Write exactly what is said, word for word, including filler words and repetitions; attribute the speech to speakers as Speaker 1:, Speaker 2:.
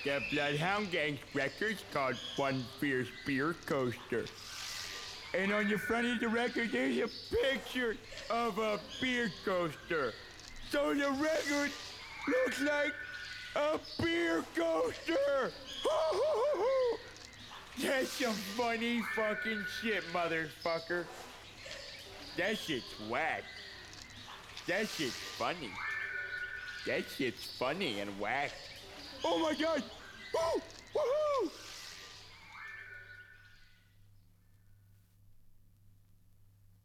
Speaker 1: The Bloodhound Gang's record's called One Fierce Beer Coaster. And on the front of the record, there's a picture of a beer coaster. So the record looks like a beer coaster. That's some funny fucking shit, motherfucker. That shit's whack. That shit's funny. That shit's funny and whack. Oh my god! Woo! Woohoo!